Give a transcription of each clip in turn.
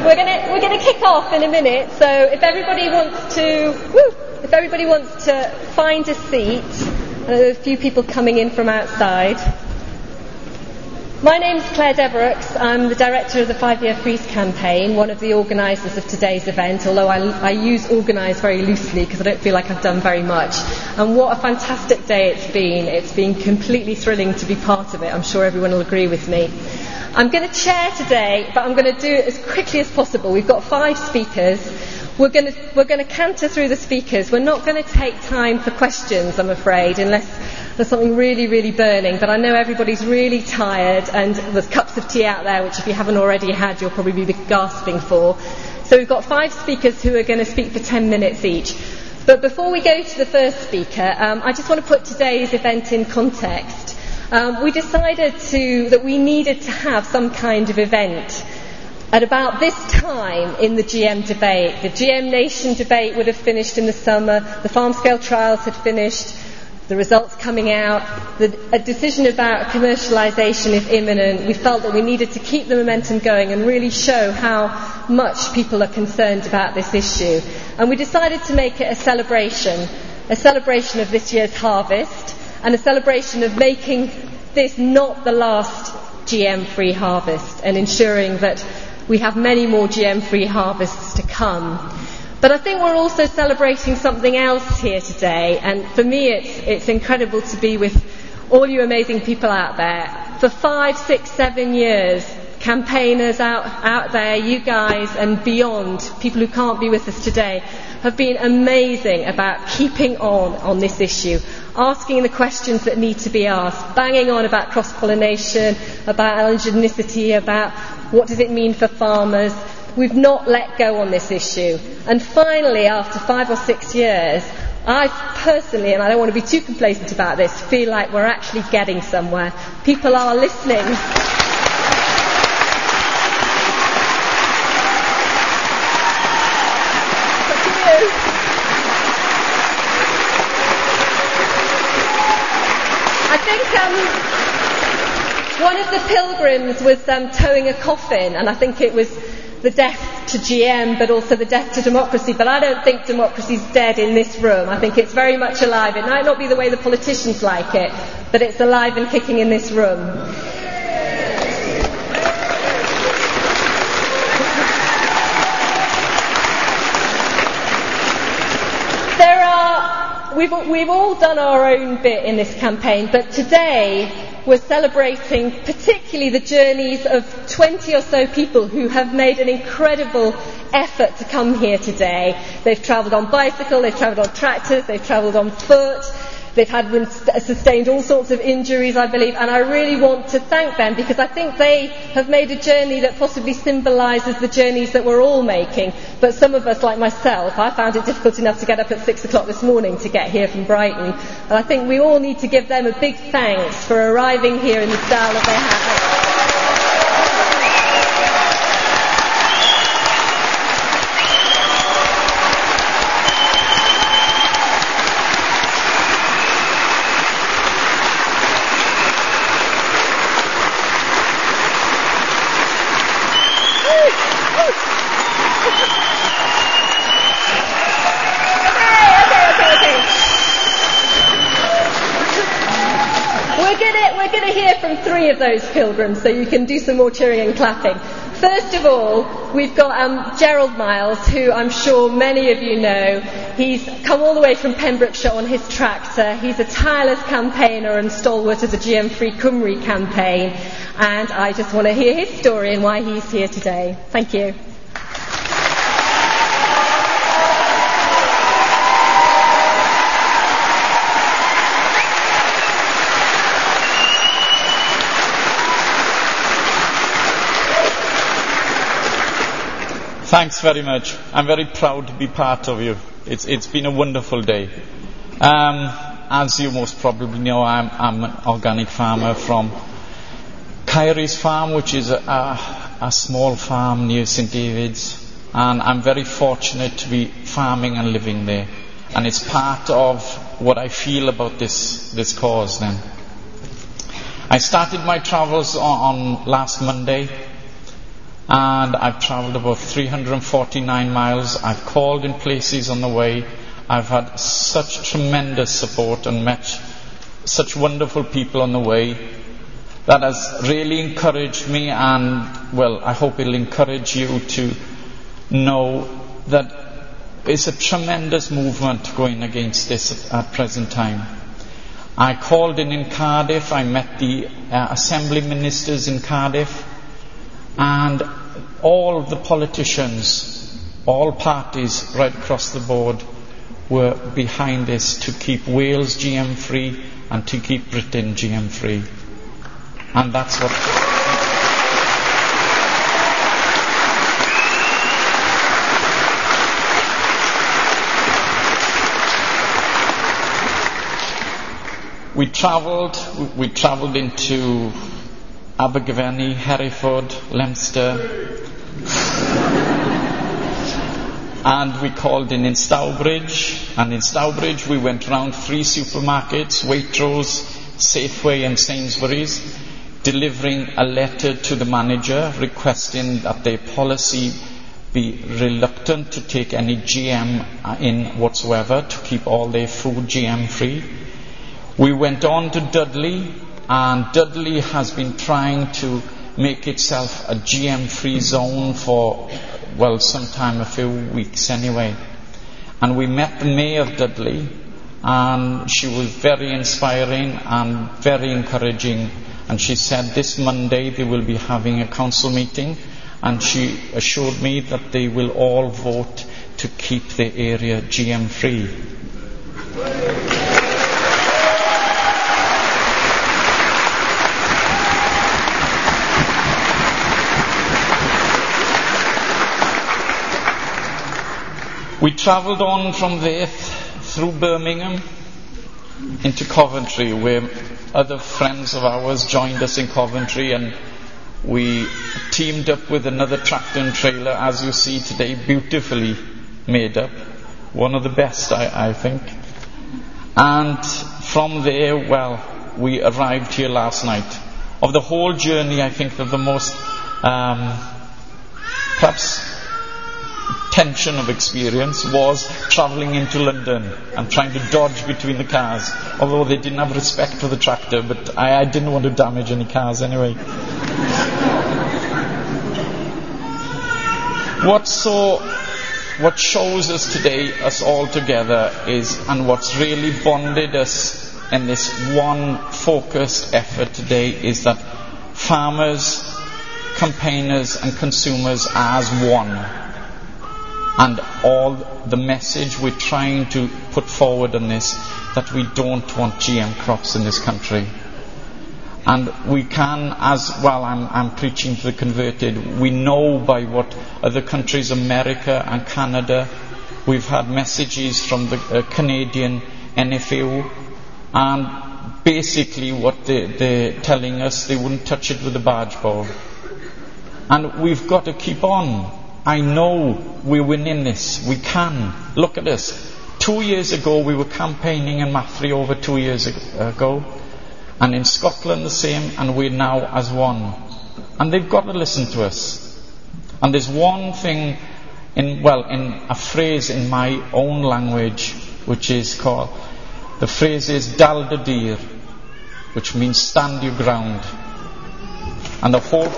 we're gonna kick off in a minute. So if everybody wants to find a seat, there are a few people coming in from outside. My name's Claire Devereux. I'm the director of the 5-Year Freeze campaign, one of the organisers of today's event, although I use organise very loosely because I don't feel like I've done very much. And what a fantastic day it's been. It's been completely thrilling to be part of it. I'm sure everyone will agree with me. I'm going to chair today, but I'm going to do it as quickly as possible. We've got 5 speakers. We're going to canter through the speakers. We're not going to take time for questions, I'm afraid, unless there's something really, really burning. But I know everybody's really tired, and there's cups of tea out there, which if you haven't already had, you'll probably be gasping for. So we've got 5 speakers who are going to speak for 10 minutes each. But before we go to the first speaker, I just want to put today's event in context. We decided that we needed to have some kind of event at about this time in the GM debate. The GM Nation debate would have finished in the summer, the farm scale trials had finished, the results coming out, a decision about commercialisation is imminent. We felt that we needed to keep the momentum going and really show how much people are concerned about this issue. And we decided to make it a celebration of this year's harvest, and a celebration of making this not the last GM-free harvest and ensuring that we have many more GM-free harvests to come. But I think we're also celebrating something else here today, and for me it's incredible to be with all you amazing people out there. For 5, 6, 7 years, campaigners out there, you guys and beyond, people who can't be with us today, have been amazing about keeping on this issue, asking the questions that need to be asked, banging on about cross-pollination, about allergenicity, about what does it mean for farmers. We've not let go on this issue. And finally, after 5 or 6 years, I personally, and I don't want to be too complacent about this, feel like we're actually getting somewhere. People are listening. I think one of the pilgrims was towing a coffin, and I think it was the death to GM, but also the death to democracy. But I don't think democracy's dead in this room. I think it's very much alive. It might not be the way the politicians like it, but it's alive and kicking in this room. We've all done our own bit in this campaign, but today we're celebrating particularly the journeys of 20 or so people who have made an incredible effort to come here today. They've travelled on bicycle, they've travelled on tractors, they've travelled on foot, they've sustained all sorts of injuries, I believe, and I really want to thank them because I think they have made a journey that possibly symbolises the journeys that we're all making. But some of us, like myself, I found it difficult enough to get up at 6 o'clock this morning to get here from Brighton. And I think we all need to give them a big thanks for arriving here in the style that they have. We're going to hear from 3 of those pilgrims, so you can do some more cheering and clapping. First of all, we've got Gerald Miles, who I'm sure many of you know. He's come all the way from Pembrokeshire on his tractor. He's a tireless campaigner and stalwart of the GM-free Cymru campaign. And I just want to hear his story and why he's here today. Thank you. Thanks very much. I'm very proud to be part of you. It's been a wonderful day. As you most probably know, I'm an organic farmer from Kyrie's farm, which is a small farm near St David's, and I'm very fortunate to be farming and living there. And it's part of what I feel about this cause then. I started my travels on last Monday. and I've travelled about 349 miles. I've called in places on the way. I've had such tremendous support and met such wonderful people on the way that has really encouraged me, and well, I hope it'll encourage you to know that it's a tremendous movement going against this at present time. I called in Cardiff. I met the Assembly ministers in Cardiff, and all the politicians, all parties right across the board were behind this to keep Wales GM free and to keep Britain GM free. And that's what... We travelled into Abergavenny, Hereford, Leicester, and we called in Stourbridge, and in Stourbridge we went round 3 supermarkets, Waitrose, Safeway and Sainsbury's, delivering a letter to the manager requesting that their policy be reluctant to take any GM in whatsoever, to keep all their food GM free. We went on to Dudley, and Dudley has been trying to make itself a GM-free zone for, well, sometime, a few weeks anyway. And we met the mayor of Dudley, and she was very inspiring and very encouraging. And she said this Monday they will be having a council meeting, and she assured me that they will all vote to keep the area GM-free. We travelled on from there through Birmingham into Coventry, where other friends of ours joined us in Coventry, and we teamed up with another tractor and trailer, as you see today, beautifully made up. One of the best, I think. And from there, well, we arrived here last night. Of the whole journey, I think that the most perhaps tension of experience was travelling into London and trying to dodge between the cars, although they didn't have respect for the tractor, but I didn't want to damage any cars anyway. What shows us today, us all together, is, and what's really bonded us in this one focused effort today, is that farmers, campaigners and consumers as one. And all the message we're trying to put forward on this, that we don't want GM crops in this country. And we can, as well, I'm preaching to the converted, we know by what other countries, America and Canada, we've had messages from the Canadian NFU, and basically what they're telling us, they wouldn't touch it with a barge pole. And we've got to keep on. I know we're winning this. We can. Look at us. 2 years ago, we were campaigning in Mathry over 2 years ago. And in Scotland the same, and we're now as one. And they've got to listen to us. And there's one thing, in a phrase in my own language, which is called, the phrase is Dal dy dir, which means stand your ground. And the whole...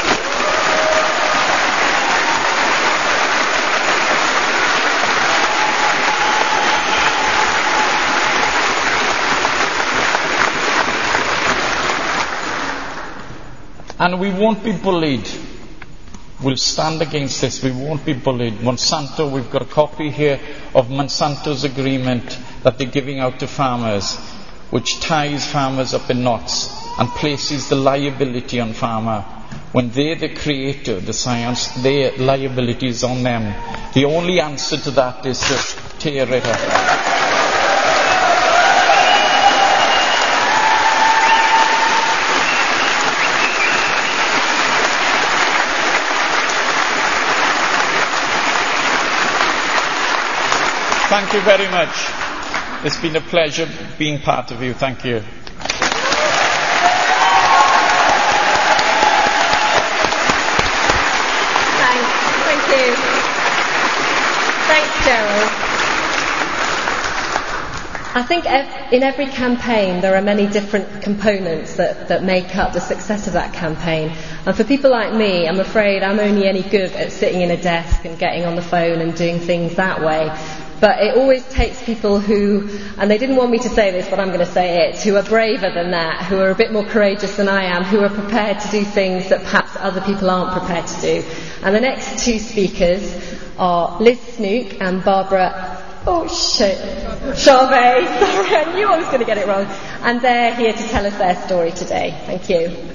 And we won't be bullied. We'll stand against this. We won't be bullied. Monsanto, we've got a copy here of Monsanto's agreement that they're giving out to farmers, which ties farmers up in knots and places the liability on farmer. When they're the creator, the science, their liability is on them. The only answer to that is to tear it up. Thank you very much. It's been a pleasure being part of you. Thank you. you. Thanks, Gerald. I think in every campaign there are many different components that make up the success of that campaign. And for people like me, I'm afraid I'm only any good at sitting in a desk and getting on the phone and doing things that way. But it always takes people who, and they didn't want me to say this, but I'm going to say it, who are braver than that, who are a bit more courageous than I am, who are prepared to do things that perhaps other people aren't prepared to do. And the next two speakers are Liz Snook and Barbara Charvet. Sorry, I knew I was going to get it wrong. And they're here to tell us their story today. Thank you.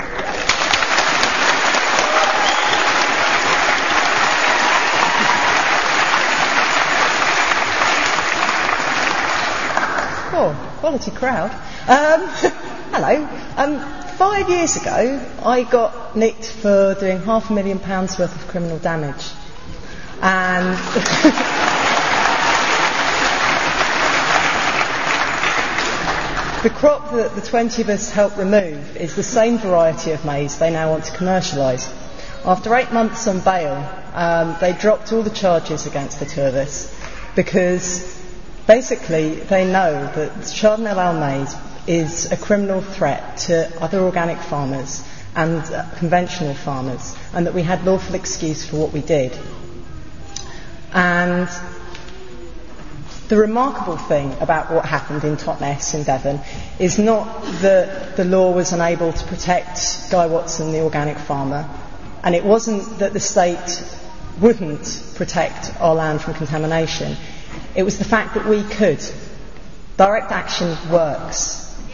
Oh, quality crowd. Hello. 5 years ago, I got nicked for doing £500,000 worth of criminal damage. And the crop that the 20 of us helped remove is the same variety of maize they now want to commercialise. After 8 months on bail, they dropped all the charges against the two of us because basically they know that Chardonnay Lal maize is a criminal threat to other organic farmers and conventional farmers, and that we had lawful excuse for what we did. And the remarkable thing about what happened in Totnes in Devon is not that the law was unable to protect Guy Watson, the organic farmer, and it wasn't that the state wouldn't protect our land from contamination. It was the fact that we could. Direct action works.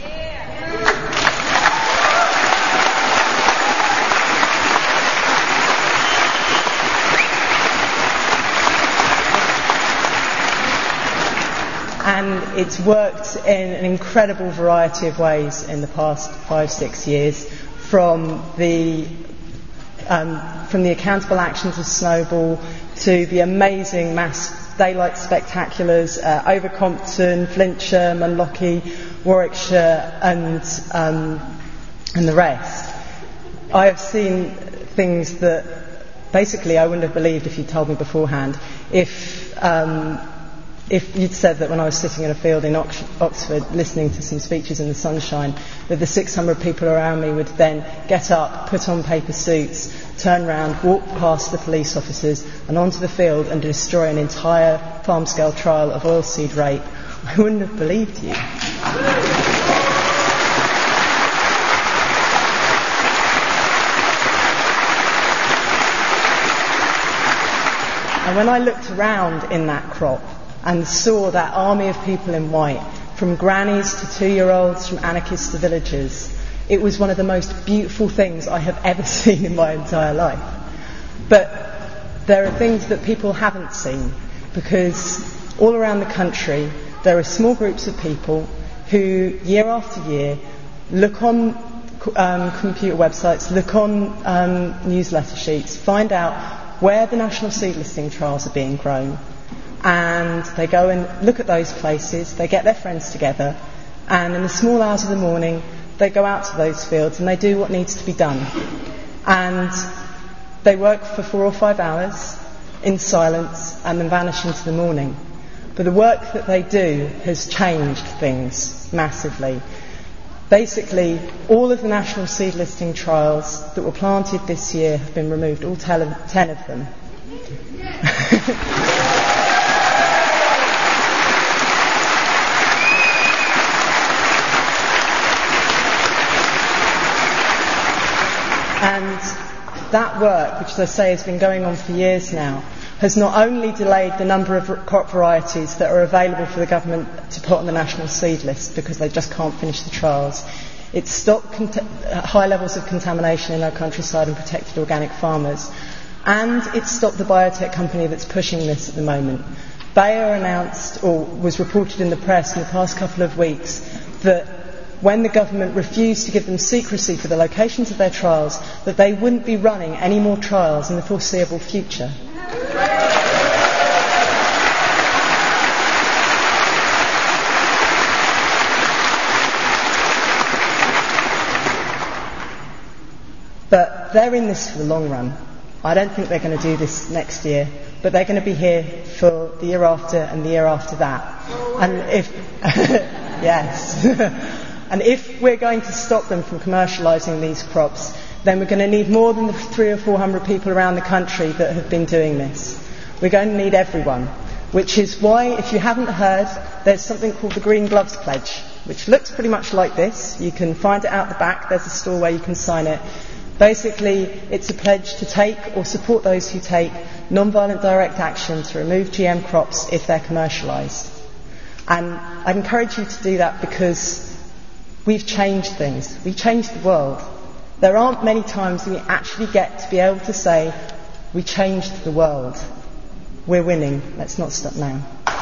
And it's worked in an incredible variety of ways in the past 5-6 years, from the accountable actions of Snowball to the amazing mass daylight spectaculars, over Compton, Flintshire, Munlochy, Warwickshire and the rest. I have seen things that basically I wouldn't have believed if you'd told me beforehand. If you'd said that when I was sitting in a field in Oxford listening to some speeches in the sunshine, that the 600 people around me would then get up, put on paper suits, turn round, walk past the police officers and onto the field and destroy an entire farm-scale trial of oilseed rape, I wouldn't have believed you. And when I looked around in that crop and saw that army of people in white, from grannies to 2-year-olds, from anarchists to villagers, it was one of the most beautiful things I have ever seen in my entire life. But there are things that people haven't seen, because all around the country there are small groups of people who, year after year, look on computer websites, look on newsletter sheets, find out where the national seed listing trials are being grown, and they go and look at those places, they get their friends together, and in the small hours of the morning they go out to those fields and they do what needs to be done. And they work for 4 or 5 hours in silence and then vanish into the morning. But the work that they do has changed things massively. Basically, all of the national seed listing trials that were planted this year have been removed, all 10 of them. And that work, which as I say has been going on for years now, has not only delayed the number of crop varieties that are available for the government to put on the national seed list because they just can't finish the trials, it's stopped high levels of contamination in our countryside and protected organic farmers, and it's stopped the biotech company that's pushing this at the moment. Bayer announced, or was reported in the press in the past couple of weeks, that when the government refused to give them secrecy for the locations of their trials, that they wouldn't be running any more trials in the foreseeable future. But they're in this for the long run. I don't think they're going to do this next year, but they're going to be here for the year after and the year after that. And if yes, and if we're going to stop them from commercialising these crops, then we're going to need more than the 300 or 400 people around the country that have been doing this. We're going to need everyone, which is why, if you haven't heard, there's something called the Green Gloves Pledge, which looks pretty much like this. You can find it out the back. There's a store where you can sign it. Basically, it's a pledge to take or support those who take non-violent direct action to remove GM crops if they're commercialised. And I'd encourage you to do that because we've changed things. We've changed the world. There aren't many times we actually get to be able to say, we changed the world. We're winning. Let's not stop now.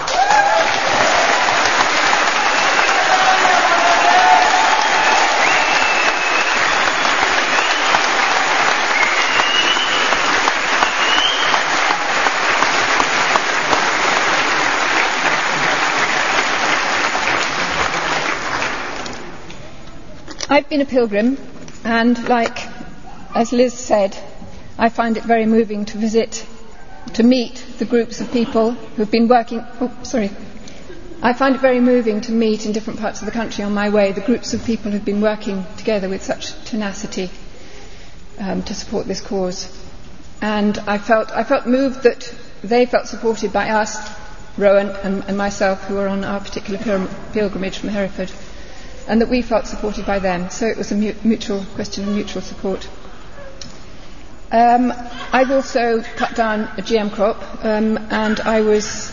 I've been a pilgrim, and as Liz said, I find it very moving to meet the groups of people who've been working. I find it very moving to meet in different parts of the country on my way the groups of people who've been working together with such tenacity to support this cause. And I felt moved that they felt supported by us, Rowan and myself, who were on our particular pilgrimage from Hereford, and that we felt supported by them. So it was a mutual question of mutual support. I've also cut down a GM crop, and I was...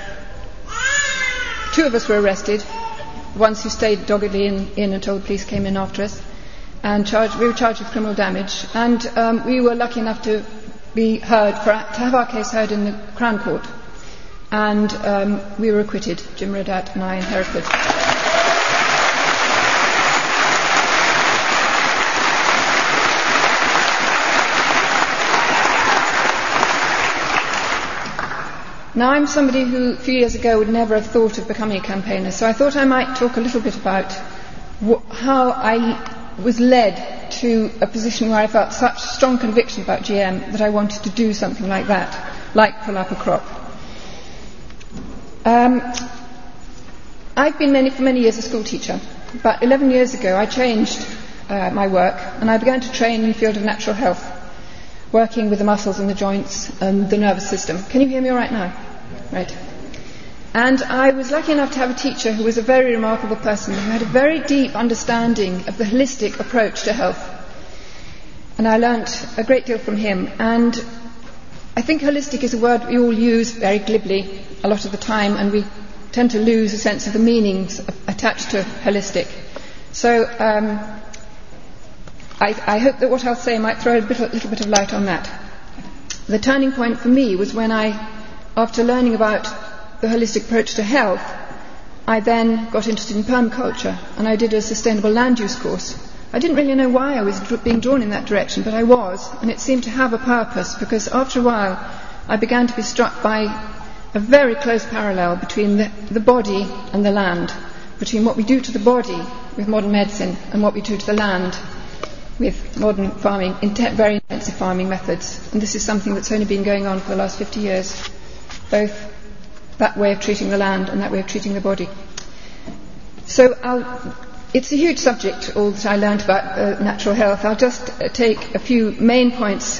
two of us were arrested, the ones who stayed doggedly in until the police came in after us, and we were charged with criminal damage. And we were lucky enough to be heard, to have our case heard in the Crown Court. And we were acquitted, Jim Rodat and I in Hereford. Now, I'm somebody who, a few years ago, would never have thought of becoming a campaigner, so I thought I might talk a little bit about how I was led to a position where I felt such strong conviction about GM that I wanted to do something like that, like pull up a crop. I've been for many years a school teacher, but 11 years ago I changed my work and I began to train in the field of natural health, working with the muscles and the joints and the nervous system. Can you hear me all right now? Right. And I was lucky enough to have a teacher who was a very remarkable person, who had a very deep understanding of the holistic approach to health. And I learnt a great deal from him. And I think holistic is a word we all use very glibly a lot of the time, and we tend to lose a sense of the meanings attached to holistic. So I hope that what I'll say might throw a little bit of light on that. The turning point for me was when after learning about the holistic approach to health, I then got interested in permaculture, and I did a sustainable land use course. I didn't really know why I was being drawn in that direction, but I was, and it seemed to have a purpose, because after a while I began to be struck by a very close parallel between the body and the land, between what we do to the body with modern medicine and what we do to the land with modern farming, very intensive farming methods. And this is something that's only been going on for the last 50 years, both that way of treating the land and that way of treating the body. So it's a huge subject, all that I learned about natural health. I'll just take a few main points.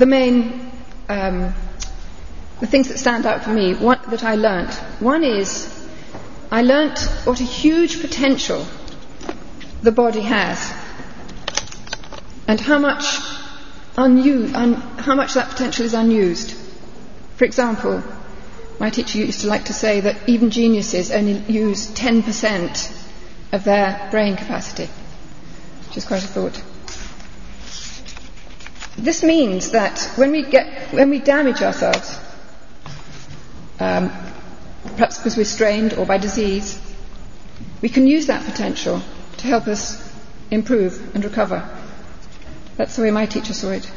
The things that stand out for me, that I learnt. One is, I learnt what a huge potential the body has, and how much that potential is unused. For example, my teacher used to like to say that even geniuses only use 10% of their brain capacity, which is quite a thought. This means that when we damage ourselves, perhaps because we're strained or by disease, we can use that potential to help us improve and recover. That's the way my teacher saw it.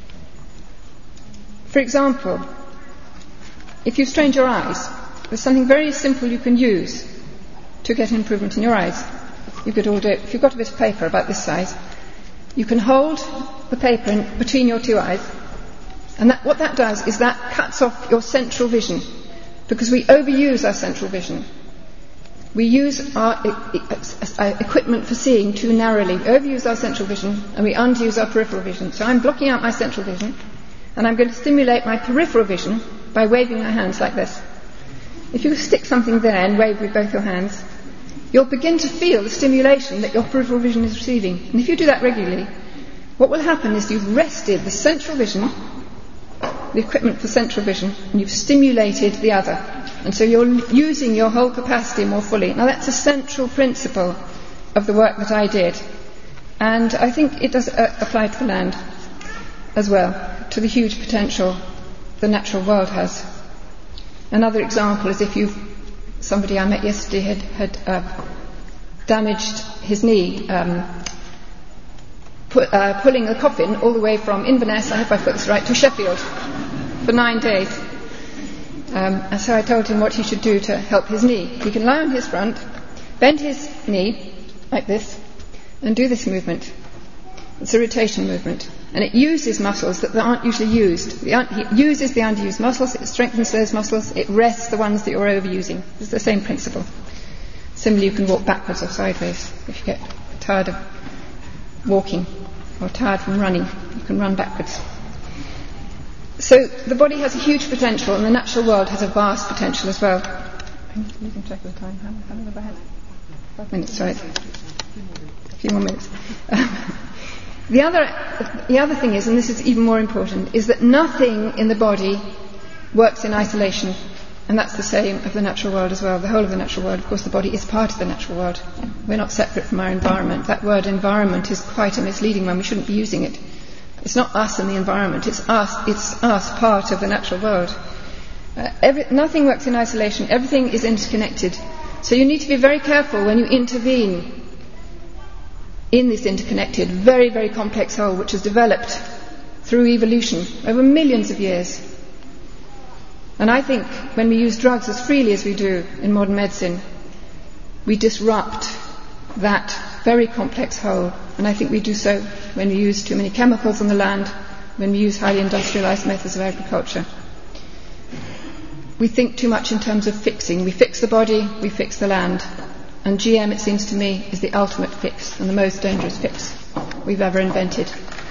For example, if you've strained your eyes, there's something very simple you can use to get improvement in your eyes. You could all do it. If you've got a bit of paper about this size, you can hold the paper between your two eyes And what that does is that cuts off your central vision, because we overuse our central vision. We use our equipment for seeing too narrowly. We overuse our central vision and we underuse our peripheral vision. So I'm blocking out my central vision and I'm going to stimulate my peripheral vision by waving my hands like this. If you stick something there and wave with both your hands, you'll begin to feel the stimulation that your peripheral vision is receiving. And if you do that regularly, what will happen is you've rested the central vision, the equipment for central vision, and you've stimulated the other. And so you're using your whole capacity more fully. Now that's a central principle of the work that I did. And I think it does apply to the land as well, to the huge potential the natural world has. Another example is if somebody I met yesterday had damaged his knee, pulling a coffin all the way from Inverness, I hope I put this right, to Sheffield for 9 days. And so I told him what he should do to help his knee. He can lie on his front, bend his knee like this, and do this movement. It's a rotation movement. And it uses muscles that aren't usually used. It uses the underused muscles, it strengthens those muscles, it rests the ones that you're overusing. It's the same principle. Similarly, you can walk backwards or sideways. If you get tired of walking or tired from running, you can run backwards. So the body has a huge potential and the natural world has a vast potential as well. I'm losing track of the time. How long have I had? 5 minutes, right. A few more minutes. The other thing is, and this is even more important, is that nothing in the body works in isolation. And that's the same of the natural world as well, the whole of the natural world. Of course, the body is part of the natural world. We're not separate from our environment. That word environment is quite a misleading one. We shouldn't be using it. It's not us and the environment. It's us part of the natural world. Nothing works in isolation. Everything is interconnected. So you need to be very careful when you intervene in this interconnected, very, very complex whole which has developed through evolution over millions of years. And I think when we use drugs as freely as we do in modern medicine, we disrupt that very complex whole. And I think we do so when we use too many chemicals on the land, when we use highly industrialized methods of agriculture. We think too much in terms of fixing. We fix the body, we fix the land. And GM, it seems to me, is the ultimate fix and the most dangerous fix we've ever invented.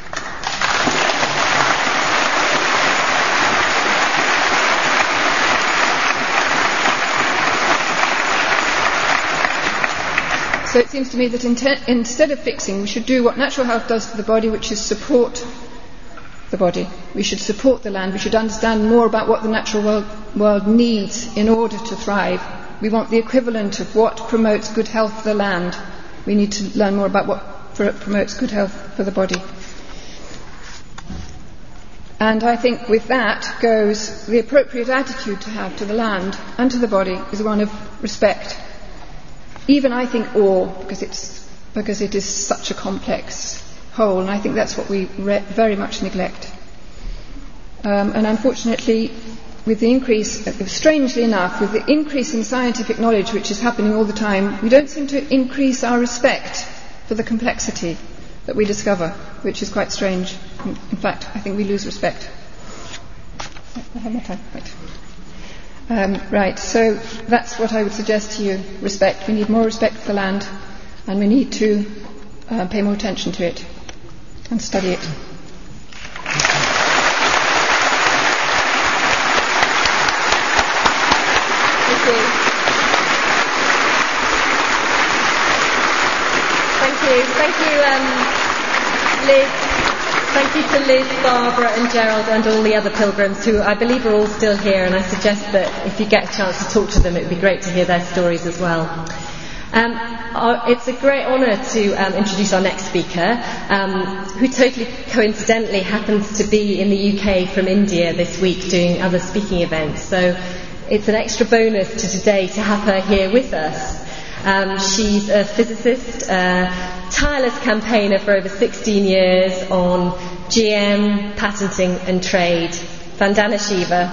So it seems to me that instead of fixing, we should do what natural health does for the body, which is support the body. We should support the land. We should understand more about what the natural world needs in order to thrive. We want the equivalent of what promotes good health for the land. We need to learn more about what promotes good health for the body. And I think with that goes the appropriate attitude to have to the land and to the body is one of respect. Even I think awe, because it is such a complex whole, and I think that's what we very much neglect. And unfortunately, with the increase, strangely enough, with the increase in scientific knowledge which is happening all the time, we don't seem to increase our respect for the complexity that we discover, which is quite strange. In fact, I think we lose respect. I have more time. Right, so that's what I would suggest to you, respect. We need more respect for the land, and we need to pay more attention to it and study it. Thank you, Liz. Thank you to Liz, Barbara and Gerald and all the other pilgrims who I believe are all still here, and I suggest that if you get a chance to talk to them, it would be great to hear their stories as well. It's a great honour to introduce our next speaker, who totally coincidentally happens to be in the UK from India this week doing other speaking events. So it's an extra bonus to today to have her here with us. She's a physicist, tireless campaigner for over 16 years on GM, patenting and trade. Vandana Shiva.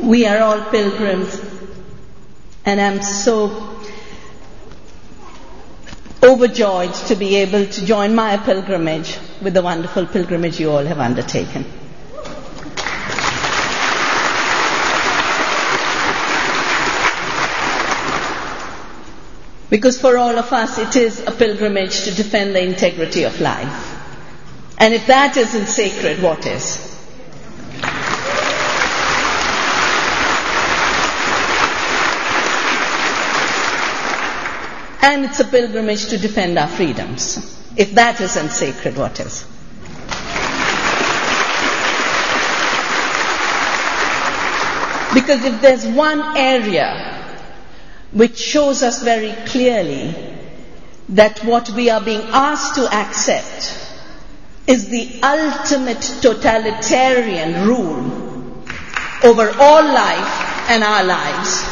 we are all pilgrims, and I'm so overjoyed to be able to join my pilgrimage with the wonderful pilgrimage you all have undertaken. Because for all of us, it is a pilgrimage to defend the integrity of life. And if that isn't sacred, what is? And it's a pilgrimage to defend our freedoms. If that isn't sacred, what is? Because if there's one area which shows us very clearly that what we are being asked to accept is the ultimate totalitarian rule over all life and our lives,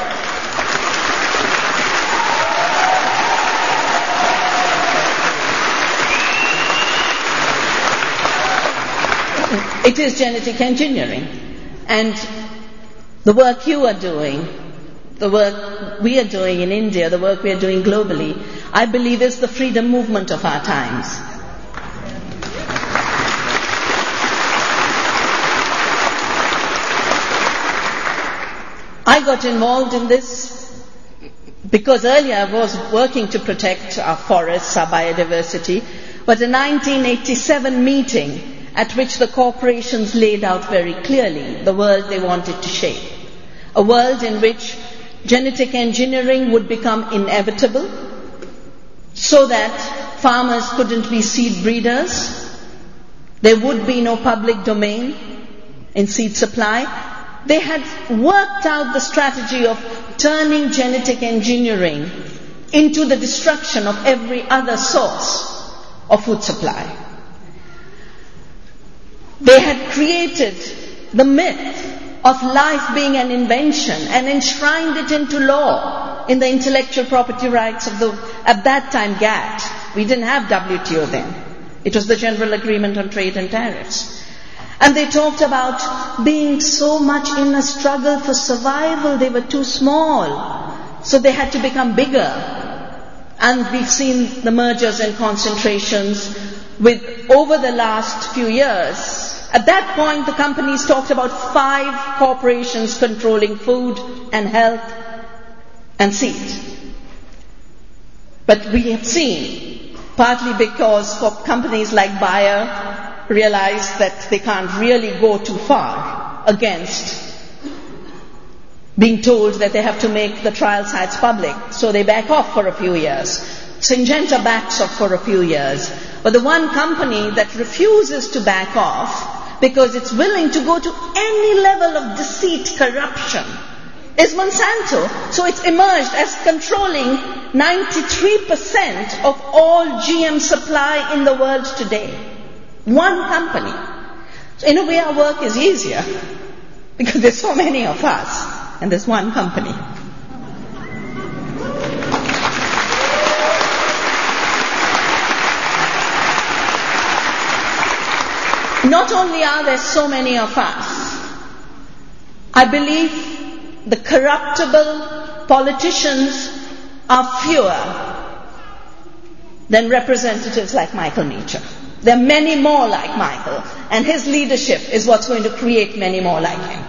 it is genetic engineering. And the work you are doing, the work we are doing in India, the work we are doing globally, I believe is the freedom movement of our times. I got involved in this because earlier I was working to protect our forests, our biodiversity, but a 1987 meeting at which the corporations laid out very clearly the world they wanted to shape. A world in which genetic engineering would become inevitable so that farmers couldn't be seed breeders. There would be no public domain in seed supply. They had worked out the strategy of turning genetic engineering into the destruction of every other source of food supply. They had created the myth of life being an invention and enshrined it into law in the intellectual property rights of at that time, GATT. We didn't have WTO then. It was the General Agreement on Trade and Tariffs. And they talked about being so much in a struggle for survival. They were too small, so they had to become bigger. And we've seen the mergers and concentrations with over the last few years. At that point, the companies talked about 5 corporations controlling food and health and seed. But we have seen, partly because companies like Bayer realized that they can't really go too far against being told that they have to make the trial sites public, so they back off for a few years. Syngenta backs off for a few years. But the one company that refuses to back off because it's willing to go to any level of deceit, corruption, is Monsanto. So it's emerged as controlling 93% of all GM supply in the world today. One company. So in a way our work is easier because there's so many of us and there's one company. Not only are there so many of us, I believe the corruptible politicians are fewer than representatives like Michael Meacher. There are many more like Michael, and his leadership is what's going to create many more like him.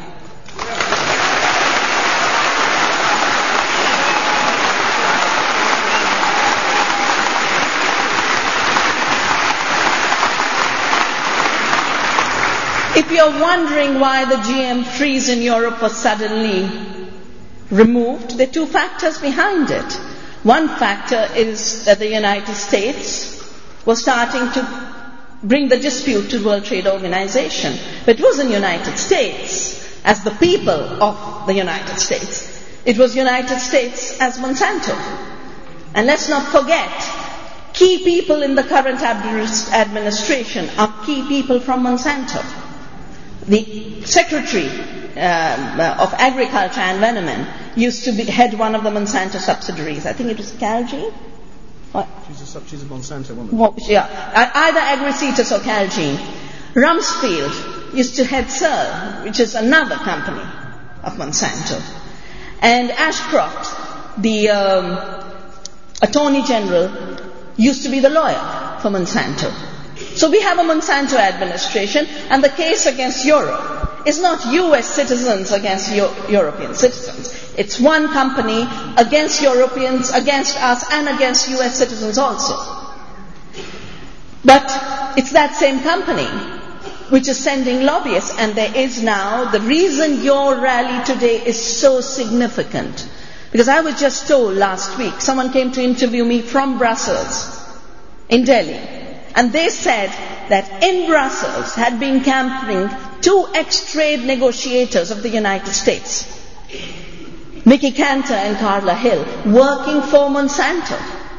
If you're wondering why the GM freeze in Europe was suddenly removed, there are 2 factors behind it. One factor is that the United States was starting to bring the dispute to the World Trade Organization. But it wasn't the United States as the people of the United States. It was United States as Monsanto. And let's not forget, key people in the current administration are key people from Monsanto. The Secretary of Agriculture, Anne Veneman, used to head one of the Monsanto subsidiaries. I think it was Calgene? What? She's a Monsanto woman. Well, yeah, either Agricetus or Calgene. Rumsfeld used to head CERL, which is another company. of Monsanto. And Ashcroft, the Attorney General, used to be the lawyer for Monsanto. So we have a Monsanto administration, and the case against Europe is not US citizens against European citizens. It's one company against Europeans, against us, and against US citizens also. But it's that same company which is sending lobbyists, and there is now, the reason your rally today is so significant, because I was just told last week, someone came to interview me from Brussels, in Delhi, and they said that in Brussels had been camping 2 ex-trade negotiators of the United States, Mickey Cantor and Carla Hill, working for Monsanto.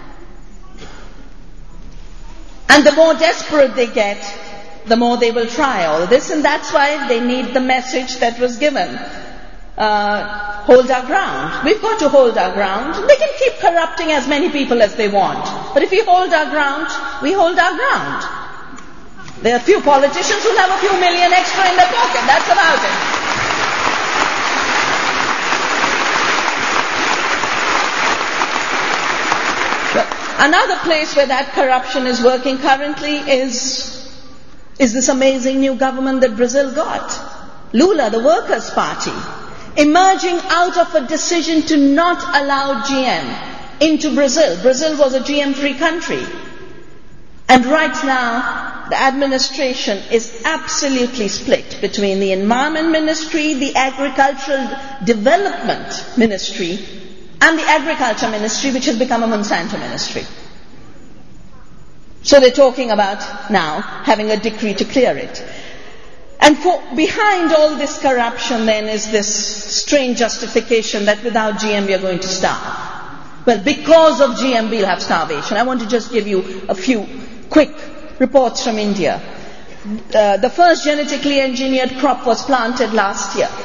And the more desperate they get, the more they will try all this, and that's why they need the message that was given. Hold our ground. We've got to hold our ground. They can keep corrupting as many people as they want. But if we hold our ground, we hold our ground. There are a few politicians who have a few million extra in their pocket. That's about it. Another place where that corruption is working currently is this amazing new government that Brazil got. Lula, the Workers' Party, emerging out of a decision to not allow GM into Brazil. Brazil was a GM-free country. And right now, the administration is absolutely split between the Environment Ministry, the Agricultural Development Ministry, and the Agriculture Ministry, which has become a Monsanto ministry. So they're talking about now having a decree to clear it. And behind all this corruption then is this strange justification that without GM we are going to starve. Well, because of GM we'll have starvation. I want to just give you a few quick reports from India. The first genetically engineered crop was planted last year.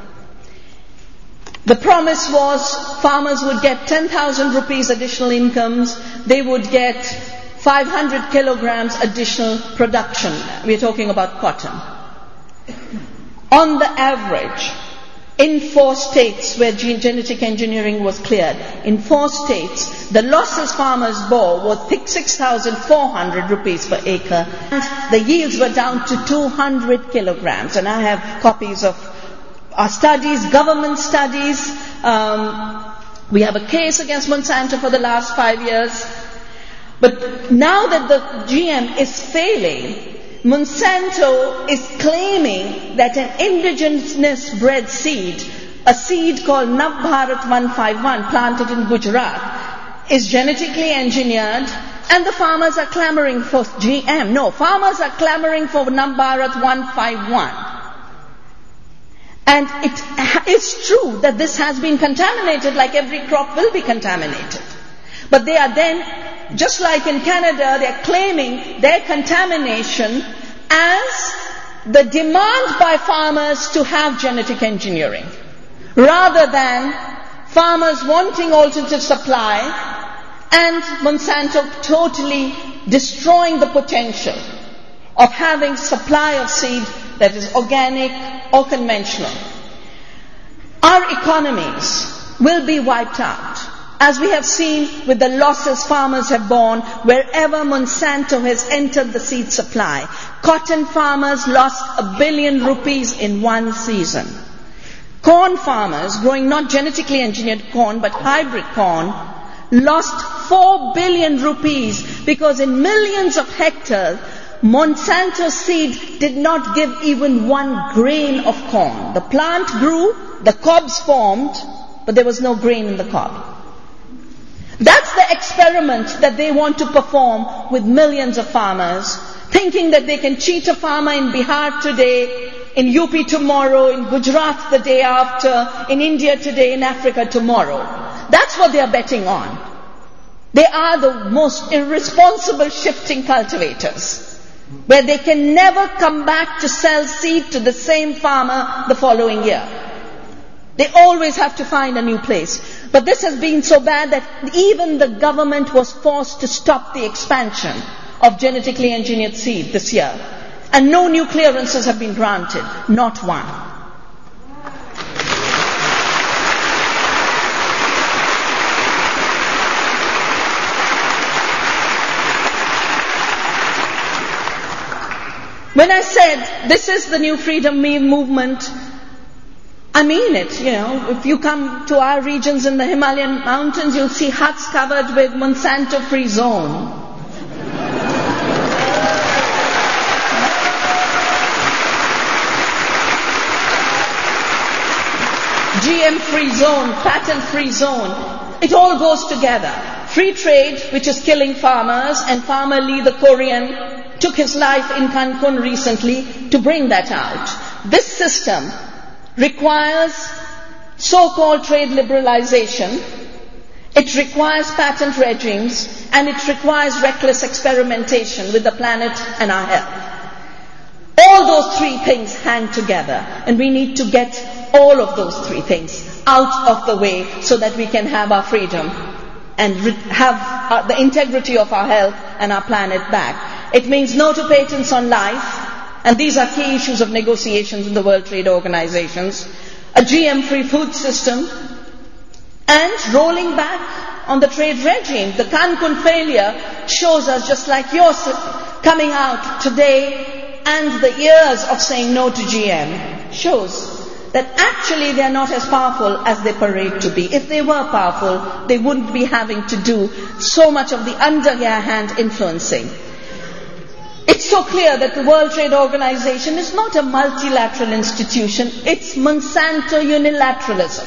The promise was farmers would get 10,000 rupees additional incomes. They would get 500 kilograms additional production. We're talking about cotton. On the average, in 4 states where genetic engineering was cleared, in 4 states, the losses farmers bore were 6,400 rupees per acre. And the yields were down to 200 kilograms. And I have copies of our studies, government studies. We have a case against Monsanto for the last 5 years. But now that the GM is failing, Monsanto is claiming that an indigenous bred seed, a seed called Navbharat 151 planted in Gujarat, is genetically engineered, and the farmers are clamoring for GM. No, farmers are clamoring for Navbharat 151. And it is true that this has been contaminated, like every crop will be contaminated. But they are then, just like in Canada, they are claiming their contamination as the demand by farmers to have genetic engineering, rather than farmers wanting alternative supply and Monsanto totally destroying the potential of having supply of seed that is organic or conventional. Our economies will be wiped out, as we have seen with the losses farmers have borne wherever Monsanto has entered the seed supply. Cotton farmers lost 1 billion rupees in one season. Corn farmers, growing not genetically engineered corn but hybrid corn, lost 4 billion rupees because in millions of hectares, Monsanto seed did not give even 1 grain of corn. The plant grew, the cobs formed, but there was no grain in the cob. That's the experiment that they want to perform with millions of farmers, thinking that they can cheat a farmer in Bihar today, in UP tomorrow, in Gujarat the day after, in India today, in Africa tomorrow. That's what they are betting on. They are the most irresponsible shifting cultivators, where they can never come back to sell seed to the same farmer the following year. They always have to find a new place. But this has been so bad that even the government was forced to stop the expansion of genetically engineered seed this year. And no new clearances have been granted. Not one. When I said this is the new freedom movement, I mean it. If you come to our regions in the Himalayan mountains, you'll see huts covered with Monsanto-free zone. GM-free zone, patent-free zone. It all goes together. Free trade, which is killing farmers, and Farmer Lee, the Korean, took his life in Cancun recently to bring that out. This system requires so-called trade liberalization, it requires patent regimes, and it requires reckless experimentation with the planet and our health. All those three things hang together, and we need to get all of those three things out of the way so that we can have our freedom and have the integrity of our health and our planet back. It means no to patents on life, and these are key issues of negotiations in the World Trade Organizations, a GM-free food system, and rolling back on the trade regime. The Cancun failure shows us, just like yours coming out today, and the years of saying no to GM, shows that actually they are not as powerful as they parade to be. If they were powerful, they wouldn't be having to do so much of the underhand influencing. It's so clear that the World Trade Organization is not a multilateral institution, it's Monsanto unilateralism.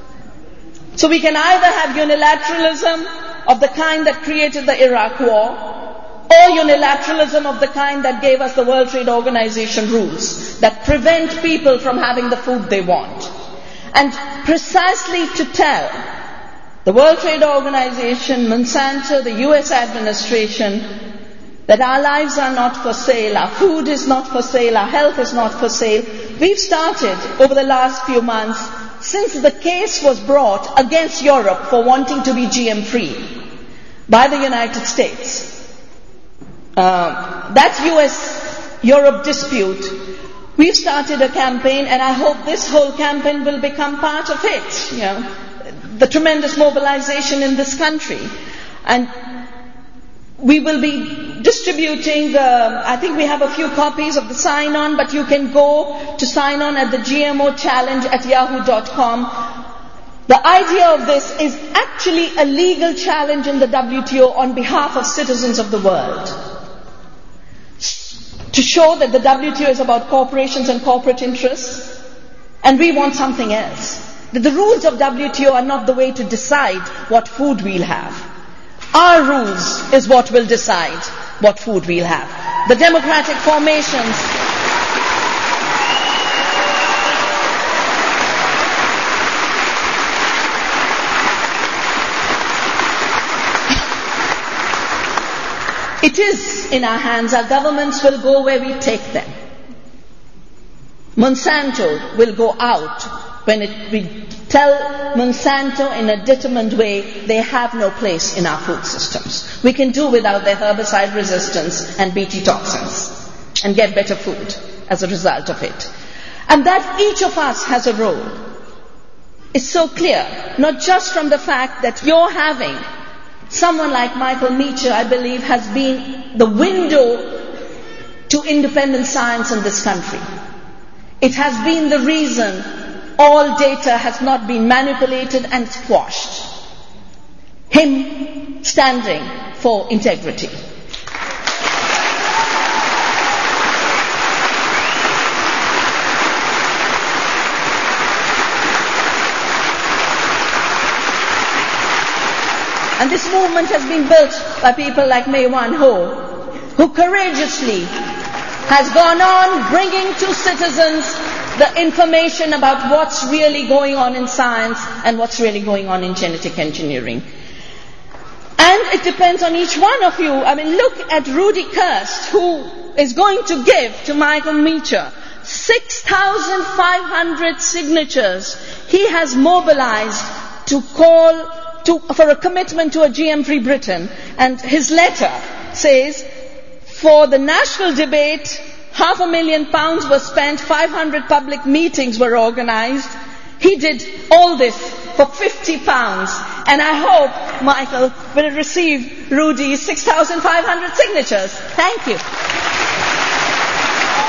So we can either have unilateralism of the kind that created the Iraq War, or unilateralism of the kind that gave us the World Trade Organization rules that prevent people from having the food they want. And precisely to tell the World Trade Organization, Monsanto, the US administration, that our lives are not for sale, our food is not for sale, our health is not for sale, we've started over the last few months, since the case was brought against Europe for wanting to be GM-free by the United States. That US-Europe dispute, we've started a campaign, and I hope this whole campaign will become part of it, the tremendous mobilization in this country. And we will be distributing, I think we have a few copies of the sign-on, but you can go to sign on at the GMO Challenge at yahoo.com. The idea of this is actually a legal challenge in the WTO on behalf of citizens of the world, to show that the WTO is about corporations and corporate interests, and we want something else. That the rules of WTO are not the way to decide what food we'll have. Our rules is what will decide what food we'll have. The democratic formations it is in our hands. Our governments will go where we take them. Monsanto will go out when we tell Monsanto in a determined way they have no place in our food systems. We can do without their herbicide resistance and Bt toxins and get better food as a result of it. And that each of us has a role is so clear, not just from the fact that you're having someone like Michael Meacher, I believe, has been the window to independent science in this country. It has been the reason all data has not been manipulated and squashed. Him standing for integrity. And this movement has been built by people like Mei Wan Ho, who courageously has gone on bringing to citizens the information about what's really going on in science and what's really going on in genetic engineering. And it depends on each one of you. I mean, look at Rudy Kirst, who is going to give to Michael Meacher 6,500 signatures. He has mobilized to call for a commitment to a GM-free Britain. And his letter says, for the national debate, £500,000 was spent, 500 public meetings were organized. He did all this for £50. And I hope Michael will receive Rudy's 6,500 signatures. Thank you.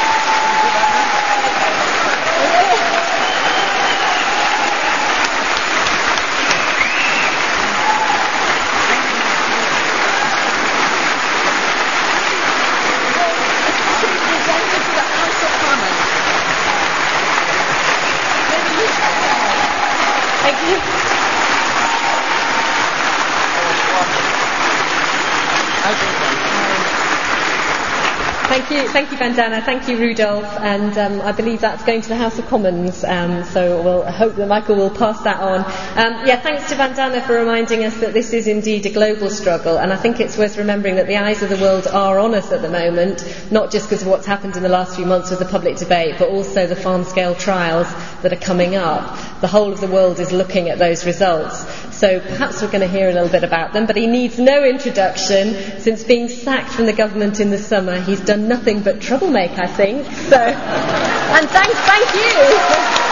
Thank you, Vandana. Thank you, Rudolph. And I believe that's going to the House of Commons. So we'll hope that Michael will pass that on. Thanks to Vandana for reminding us that this is indeed a global struggle. And I think it's worth remembering that the eyes of the world are on us at the moment, not just because of what's happened in the last few months with the public debate, but also the farm-scale trials that are coming up. The whole of the world is looking at those results. So perhaps we're going to hear a little bit about them, but he needs no introduction. Since being sacked from the government in the summer, he's done nothing but troublemaker, I think. So, and thank you.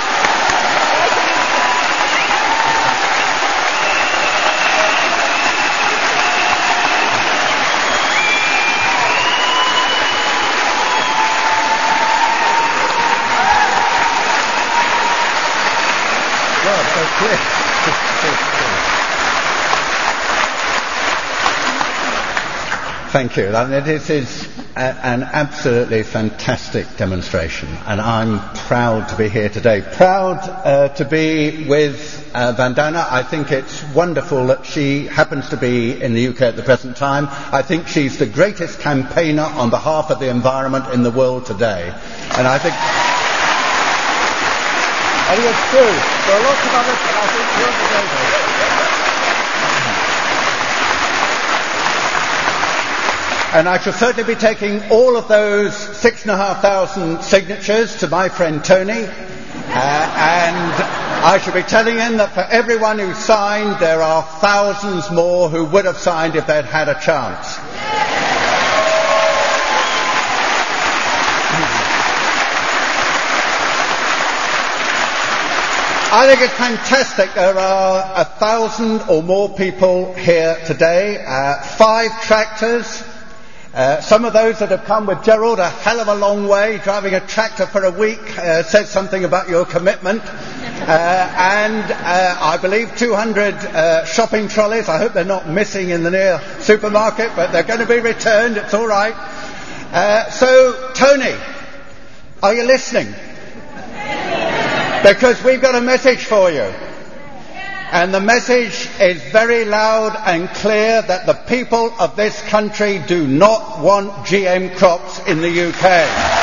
Thank you. This is an absolutely fantastic demonstration, and I'm proud to be here today. Proud to be with Vandana. I think it's wonderful that she happens to be in the UK at the present time. I think she's the greatest campaigner on behalf of the environment in the world today. And I think... I think it's true. There are lots of others, but I think you're the greatest. And I shall certainly be taking all of those 6,500 signatures to my friend Tony, and I shall be telling him that for everyone who signed, there are thousands more who would have signed if they'd had a chance. I think it's fantastic. There are 1,000 or more people here today, 5 tractors. Some of those that have come with Gerald a hell of a long way. Driving a tractor for a week says something about your commitment. And I believe 200 shopping trolleys. I hope they're not missing in the near supermarket, but they're going to be returned. It's all right. So, Tony, are you listening? Because we've got a message for you. And the message is very loud and clear that the people of this country do not want GM crops in the UK.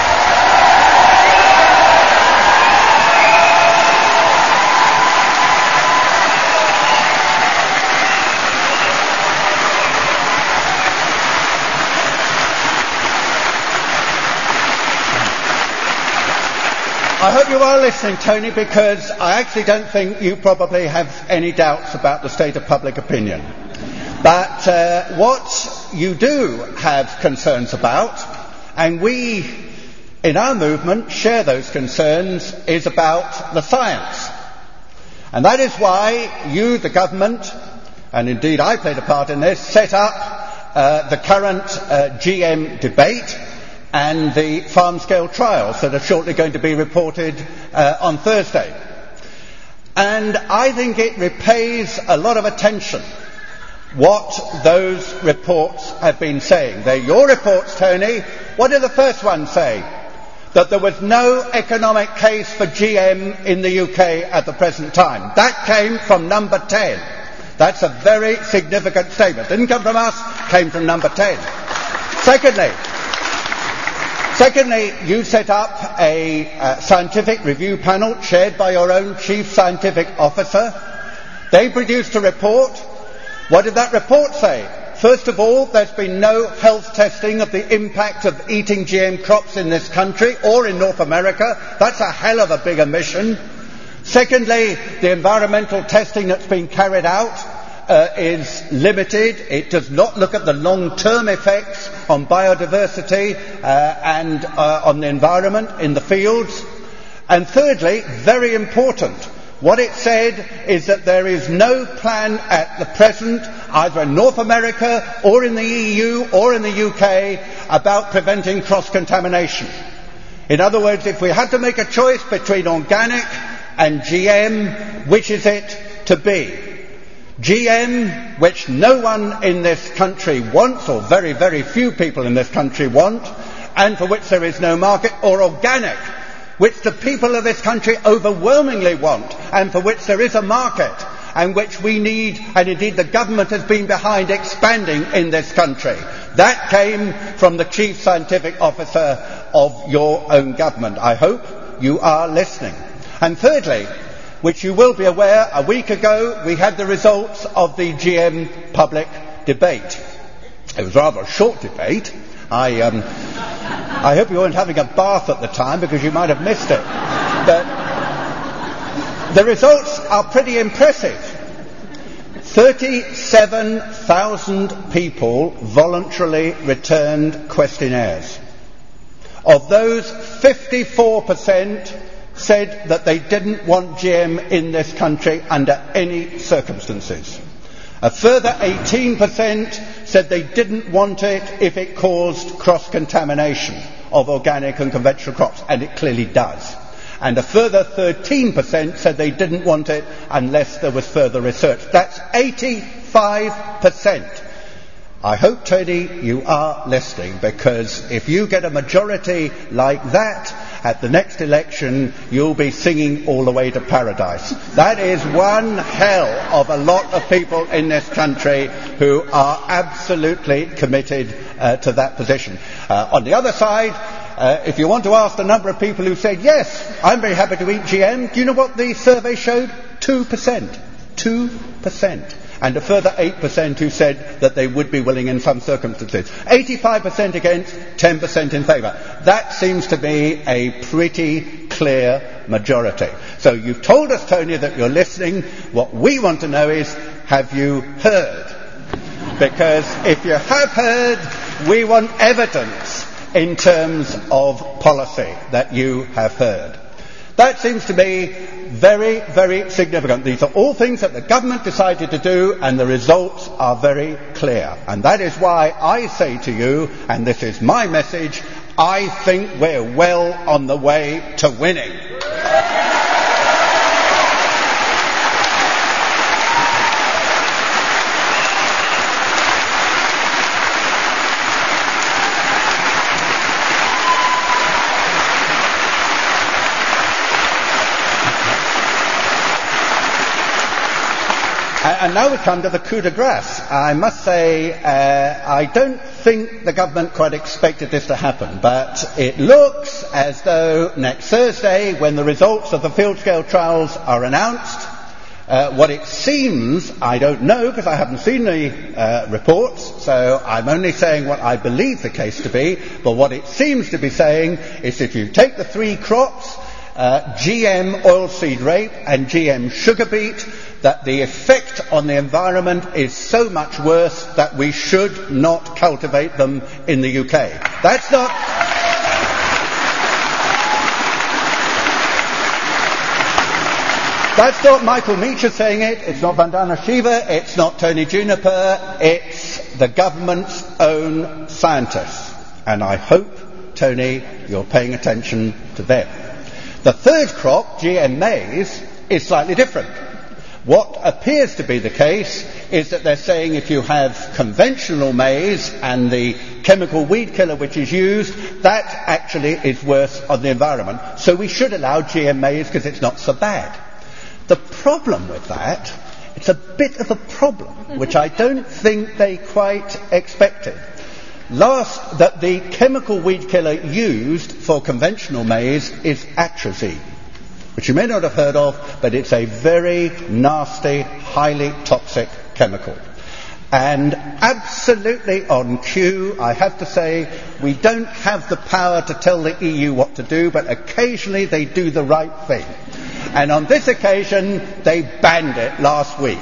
I hope you are listening, Tony, because I actually don't think you probably have any doubts about the state of public opinion. But what you do have concerns about, and we in our movement share those concerns, is about the science. And that is why you, the government, and indeed I played a part in this, set up the current GM debate and the farm-scale trials that are shortly going to be reported on Thursday. And I think it repays a lot of attention what those reports have been saying. They're your reports, Tony. What did the first one say? That there was no economic case for GM in the UK at the present time. That came from number 10. That's a very significant statement. Didn't come from us, came from number 10. Secondly, you set up a scientific review panel chaired by your own chief scientific officer. They produced a report. What did that report say? First of all, there's been no health testing of the impact of eating GM crops in this country or in North America. That's a hell of a big omission. Secondly, the environmental testing that's been carried out is limited. It does not look at the long-term effects on biodiversity and on the environment in the fields. And thirdly, very important, what it said is that there is no plan at the present, either in North America or in the EU or in the UK, about preventing cross-contamination. In other words, if we had to make a choice between organic and GM, which is it to be? GM, which no one in this country wants, or very, very few people in this country want, and for which there is no market, or organic, which the people of this country overwhelmingly want, and for which there is a market. and which we need, and indeed the government has been behind expanding in this country. That came from the Chief Scientific Officer of your own government. I hope you are listening. And thirdly, which you will be aware, a week ago we had the results of the GM public debate. It was rather a short debate. I hope you weren't having a bath at the time because you might have missed it. But the results are pretty impressive. 37,000 people voluntarily returned questionnaires. Of those, 54% said that they didn't want GM in this country under any circumstances. A further 18% said they didn't want it if it caused cross-contamination of organic and conventional crops, and it clearly does. And a further 13% said they didn't want it unless there was further research. That's 85%. I hope, Tony, you are listening, because if you get a majority like that at the next election, you'll be singing all the way to paradise. That is one hell of a lot of people in this country who are absolutely committed to that position. On the other side, if you want to ask the number of people who said, yes, I'm very happy to eat GM, do you know what the survey showed? 2%. 2%. And a further 8% who said that they would be willing in some circumstances. 85% against, 10% in favour. That seems to be a pretty clear majority. So you've told us, Tony, that you're listening. What we want to know is, have you heard? Because if you have heard, we want evidence in terms of policy that you have heard. That seems to be very, very significant. These are all things that the government decided to do, and the results are very clear. And that is why I say to you, and this is my message, I think we're well on the way to winning. And now we come to the coup de grace. I must say, I don't think the government quite expected this to happen, but it looks as though next Thursday, when the results of the field-scale trials are announced, what it seems, I don't know because I haven't seen the reports, so I'm only saying what I believe the case to be, but what it seems to be saying is if you take the three crops, GM oilseed rape and GM sugar beet, that the effect on the environment is so much worse that we should not cultivate them in the UK. That's not Michael Meacher saying it, it's not Vandana Shiva, it's not Tony Juniper, it's the government's own scientists. And I hope, Tony, you're paying attention to them. The third crop, GM maize, is slightly different. What appears to be the case is that they're saying if you have conventional maize and the chemical weed killer which is used, that actually is worse on the environment. So we should allow GM maize because it's not so bad. The problem with that, it's a bit of a problem, which I don't think they quite expected. That the chemical weed killer used for conventional maize is atrazine, which you may not have heard of, but it's a very nasty, highly toxic chemical. And absolutely on cue, I have to say, we don't have the power to tell the EU what to do, but occasionally they do the right thing. And on this occasion, they banned it last week.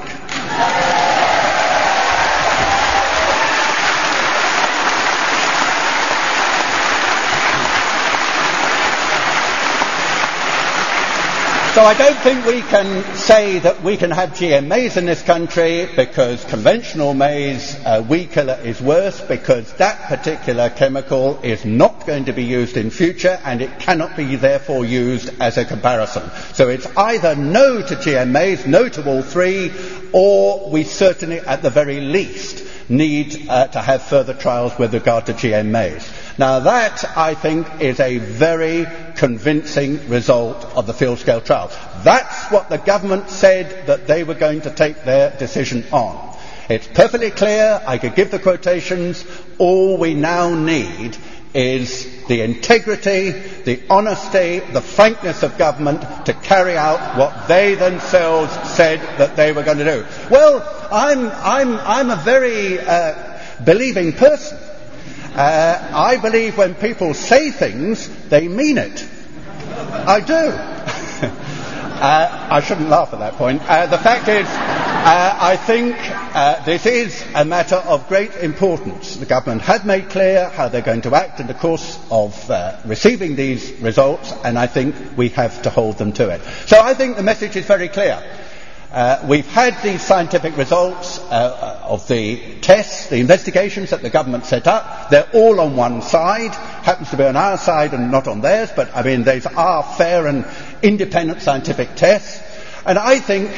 So I don't think we can say that we can have GM maize in this country because conventional maize weed killer is worse, because that particular chemical is not going to be used in future and it cannot be therefore used as a comparison. So it's either no to GM maize, no to all three, or we certainly at the very least need to have further trials with regard to GM maize. Now that, I think, is a very convincing result of the field-scale trials. That's what the government said that they were going to take their decision on. It's perfectly clear, I could give the quotations, all we now need is the integrity, the honesty, the frankness of government to carry out what they themselves said that they were going to do. Well, I'm a very believing person. I believe when people say things, they mean it. I do. I shouldn't laugh at that point. The fact is, I think this is a matter of great importance. The government had made clear how they're going to act in the course of receiving these results, and I think we have to hold them to it. So I think the message is very clear. We've had these scientific results of the tests, the investigations that the government set up. They're all on one side. Happens to be on our side and not on theirs, but I mean, these are fair and independent scientific tests. And I think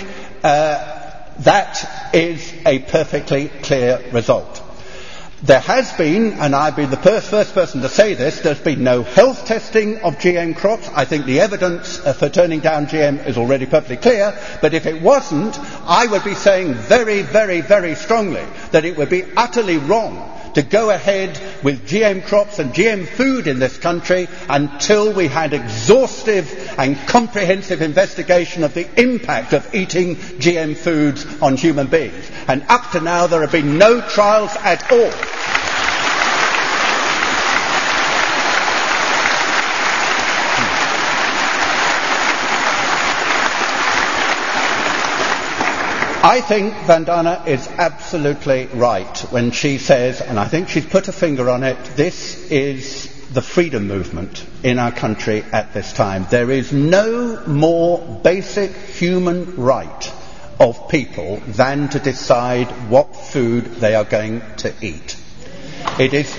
that is a perfectly clear result. There has been, and I've been the first person to say this, there's been no health testing of GM crops. I think the evidence for turning down GM is already perfectly clear, but if it wasn't, I would be saying very, very, very strongly that it would be utterly wrong to go ahead with GM crops and GM food in this country until we had exhaustive and comprehensive investigation of the impact of eating GM foods on human beings. And up to now there have been no trials at all. I think Vandana is absolutely right when she says, and I think she's put a finger on it, this is the freedom movement in our country at this time. There is no more basic human right of people than to decide what food they are going to eat. It is...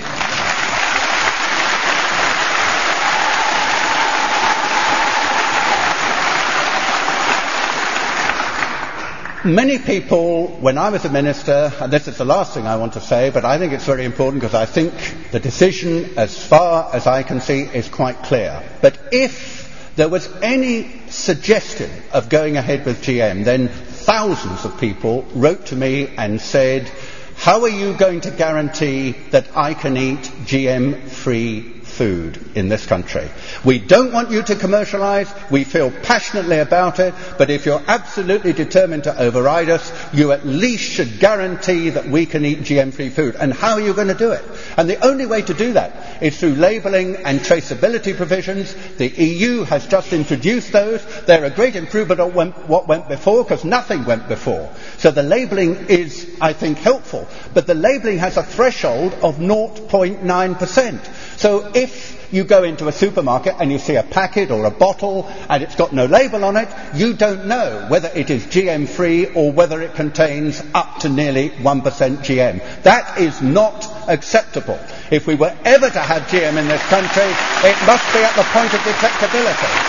Many people, when I was a minister, and this is the last thing I want to say, but I think it's very important because I think the decision, as far as I can see, is quite clear. But if there was any suggestion of going ahead with GM, then thousands of people wrote to me and said, how are you going to guarantee that I can eat GM-free food in this country? We don't want you to commercialise, we feel passionately about it, but if you're absolutely determined to override us, you at least should guarantee that we can eat GM-free food. And how are you going to do it? And the only way to do that is through labelling and traceability provisions. The EU has just introduced those. They're a great improvement on what went before, because nothing went before. So the labelling is, I think, helpful, but the labelling has a threshold of 0.9%. So if you go into a supermarket and you see a packet or a bottle and it's got no label on it, you don't know whether it is GM free or whether it contains up to nearly 1% GM. That is not acceptable. If we were ever to have GM in this country, it must be at the point of detectability.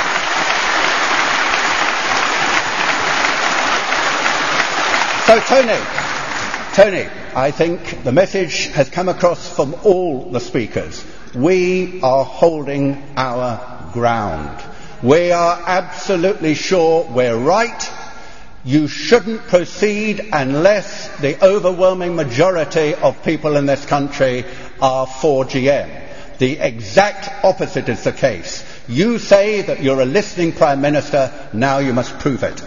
So Tony, I think the message has come across from all the speakers. We are holding our ground. We are absolutely sure we're right. You shouldn't proceed unless the overwhelming majority of people in this country are for GM. The exact opposite is the case. You say that you're a listening Prime Minister, now you must prove it.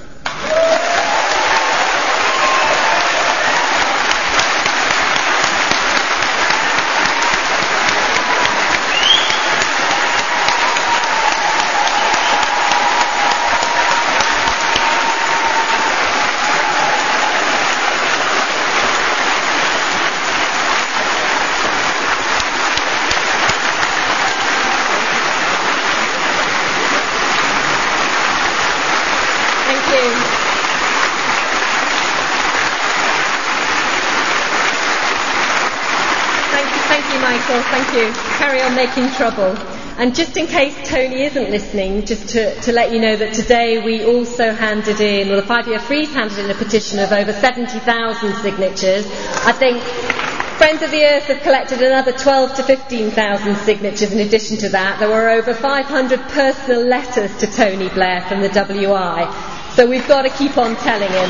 Thank you. Carry on making trouble. And just in case Tony isn't listening, just to let you know that today we also handed in, well, the 5 Year Freeze handed in a petition of over 70,000 signatures I think Friends of the Earth have collected another 12 to 15,000 signatures in addition to that. There were over 500 personal letters to Tony Blair from the WI. So we've got to keep on telling him.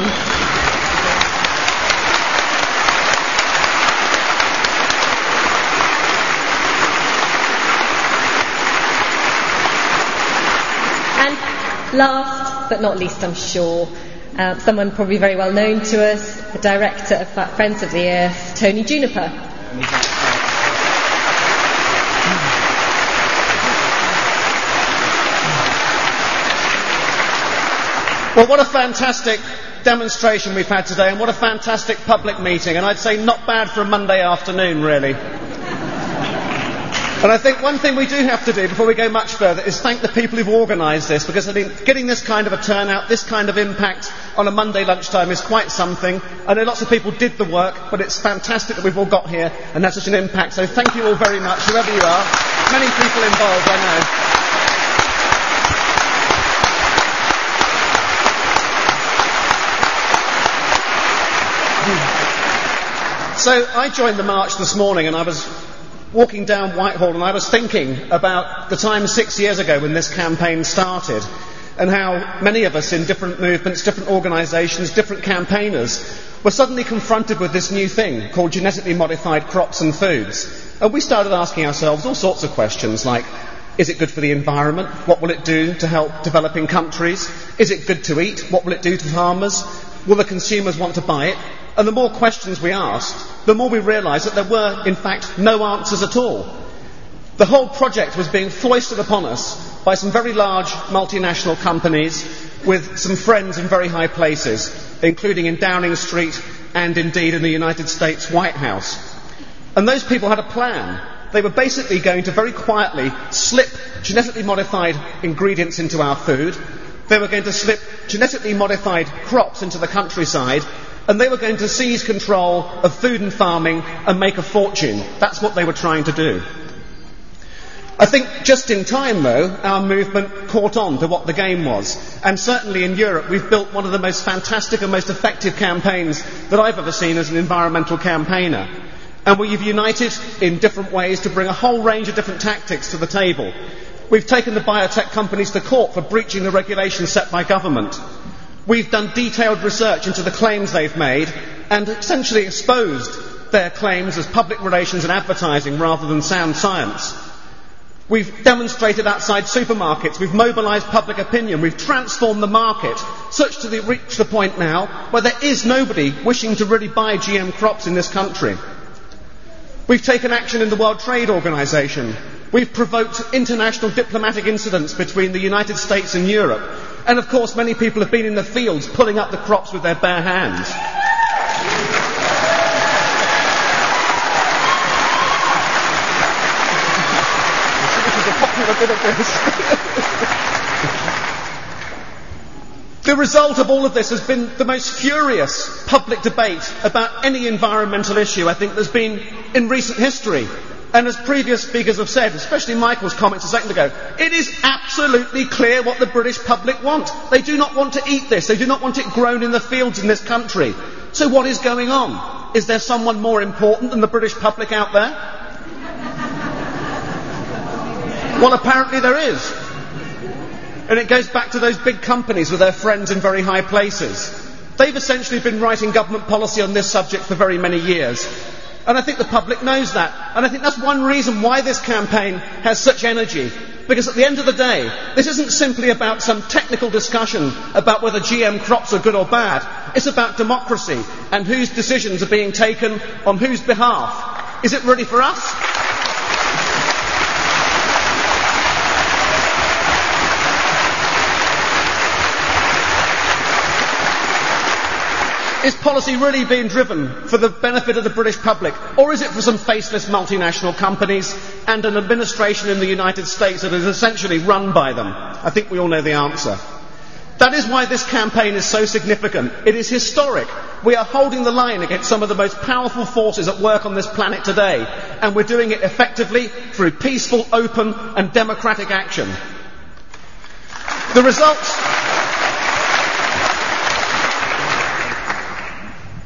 And last but not least, I'm sure, someone probably very well known to us, the director of Friends of the Earth, Tony Juniper. Well, what a fantastic demonstration we've had today, and what a fantastic public meeting, and I'd say not bad for a Monday afternoon, really. And I think one thing we do have to do before we go much further is thank the people who've organised this, because I think getting this kind of a turnout, this kind of impact on a Monday lunchtime is quite something. I know lots of people did the work, but it's fantastic that we've all got here and had such an impact. So thank you all very much, whoever you are. Many people involved, I know. So I joined the march this morning, and I was walking down Whitehall, and I was thinking about the time 6 years ago when this campaign started, and how many of us in different movements, different organisations, different campaigners were suddenly confronted with this new thing called genetically modified crops and foods. And we started asking ourselves all sorts of questions like, is it good for the environment? What will it do to help developing countries? Is it good to eat? What will it do to farmers? Will the consumers want to buy it? And the more questions we asked, the more we realised that there were, in fact, no answers at all. The whole project was being foisted upon us by some very large multinational companies with some friends in very high places, including in Downing Street and indeed in the United States White House. And those people had a plan. They were basically going to very quietly slip genetically modified ingredients into our food. They were going to slip genetically modified crops into the countryside, and they were going to seize control of food and farming and make a fortune. That's what they were trying to do. I think just in time, though, our movement caught on to what the game was. And certainly in Europe, we've built one of the most fantastic and most effective campaigns that I've ever seen as an environmental campaigner. And we've united in different ways to bring a whole range of different tactics to the table. We've taken the biotech companies to court for breaching the regulations set by government. We've done detailed research into the claims they've made and essentially exposed their claims as public relations and advertising rather than sound science. We've demonstrated outside supermarkets. We've mobilised public opinion. We've transformed the market such to reach the point now where there is nobody wishing to really buy GM crops in this country. We've taken action in the World Trade Organization. We've provoked international diplomatic incidents between the United States and Europe. And of course, many people have been in the fields pulling up the crops with their bare hands. This is a popular bit of this. The result of all of this has been the most furious public debate about any environmental issue I think there's been in recent history. And as previous speakers have said, especially Michael's comments a second ago, it is absolutely clear what the British public want. They do not want to eat this. They do not want it grown in the fields in this country. So what is going on? Is there someone more important than the British public out there? Well, apparently there is. And it goes back to those big companies with their friends in very high places. They've essentially been writing government policy on this subject for very many years. And I think the public knows that. And I think that's one reason why this campaign has such energy. Because at the end of the day, this isn't simply about some technical discussion about whether GM crops are good or bad. It's about democracy and whose decisions are being taken on whose behalf. Is it really for us? Is policy really being driven for the benefit of the British public, or is it for some faceless multinational companies and an administration in the United States that is essentially run by them? I think we all know the answer. That is why this campaign is so significant. It is historic. We are holding the line against some of the most powerful forces at work on this planet today, and we're doing it effectively through peaceful, open and democratic action. The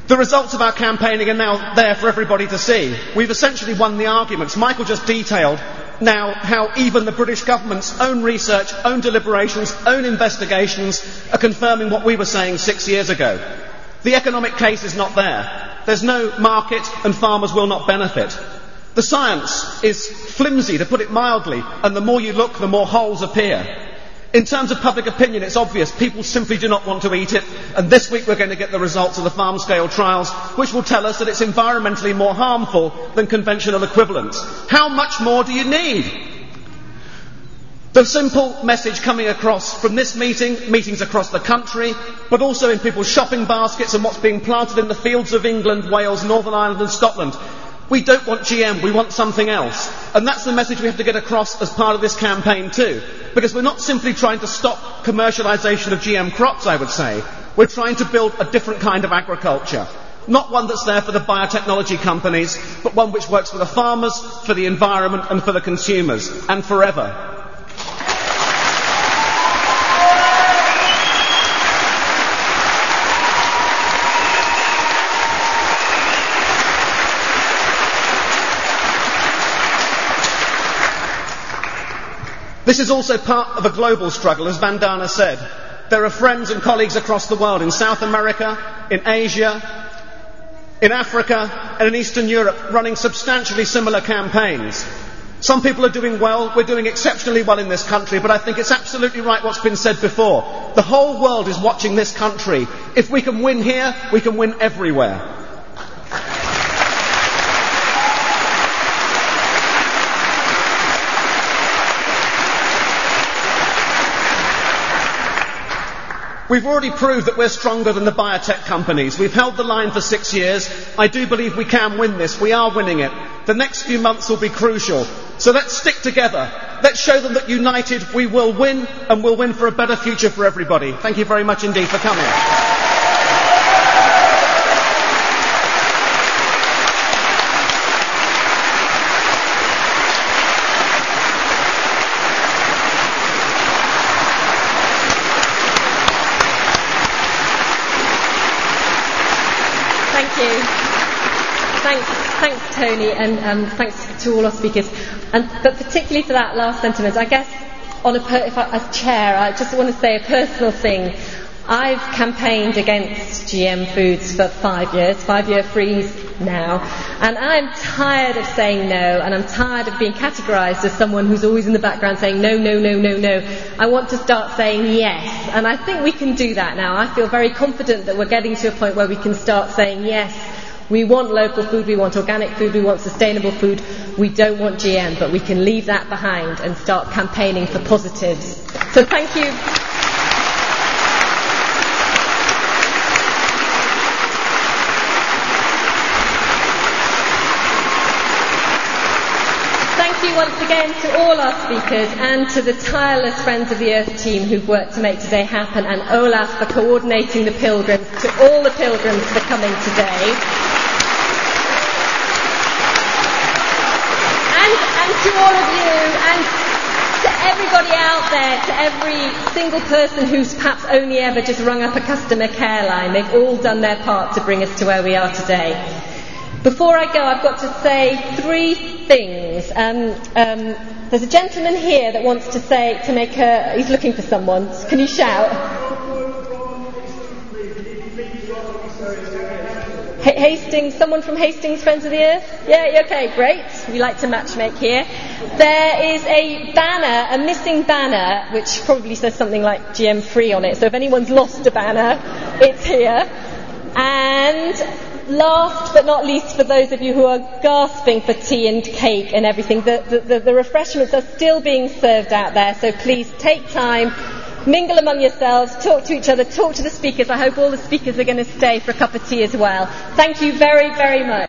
The results of our campaigning are now there for everybody to see. We've essentially won the arguments. Michael just detailed now how even the British government's own research, own deliberations, own investigations are confirming what we were saying 6 years ago. The economic case is not there. There's no market and farmers will not benefit. The science is flimsy, to put it mildly, and the more you look, the more holes appear. In terms of public opinion, it's obvious. People simply do not want to eat it, and this week we're going to get the results of the farm-scale trials, which will tell us that it's environmentally more harmful than conventional equivalents. How much more do you need? The simple message coming across from this meeting, meetings across the country, but also in people's shopping baskets and what's being planted in the fields of England, Wales, Northern Ireland and Scotland. We don't want GM, we want something else. And that's the message we have to get across as part of this campaign too. Because we're not simply trying to stop commercialisation of GM crops, I would say. We're trying to build a different kind of agriculture. Not one that's there for the biotechnology companies, but one which works for the farmers, for the environment and for the consumers. And forever. This is also part of a global struggle, as Vandana said. There are friends and colleagues across the world, in South America, in Asia, in Africa and in Eastern Europe, running substantially similar campaigns. Some people are doing well, we're doing exceptionally well in this country, but I think it's absolutely right what's been said before. The whole world is watching this country. If we can win here, we can win everywhere. We've already proved that we're stronger than the biotech companies. We've held the line for 6 years. I do believe we can win this. We are winning it. The next few months will be crucial. So let's stick together. Let's show them that united we will win, and we'll win for a better future for everybody. Thank you very much indeed for coming. Thanks, Tony, and thanks to all our speakers. But particularly for that last sentiment, I guess, as chair, I just want to say a personal thing. I've campaigned against GM foods for 5 years, 5-year freeze now, and I'm tired of saying no, and I'm tired of being categorised as someone who's always in the background saying no, no, no, no, no. I want to start saying yes, and I think we can do that now. I feel very confident that we're getting to a point where we can start saying yes. We want local food, we want organic food, we want sustainable food. We don't want GM, but we can leave that behind and start campaigning for positives. So thank you. Thank you once again to all our speakers and to the tireless Friends of the Earth team who've worked to make today happen, and Olaf for coordinating the pilgrims, to all the pilgrims for coming today. To all of you and to everybody out there, to every single person who's perhaps only ever just rung up a customer care line, they've all done their part to bring us to where we are today. Before I go, I've got to say 3 things. There's a gentleman here that wants to say, he's looking for someone. Can you shout? Hastings, someone from Hastings Friends of the Earth? Yeah, okay, great. We like to matchmake here. There is a banner, a missing banner, which probably says something like GM free on it. So if anyone's lost a banner, it's here. And last but not least, for those of you who are gasping for tea and cake and everything, the refreshments are still being served out there. So please take time. Mingle among yourselves, talk to each other, talk to the speakers. I hope all the speakers are going to stay for a cup of tea as well. Thank you very, very much.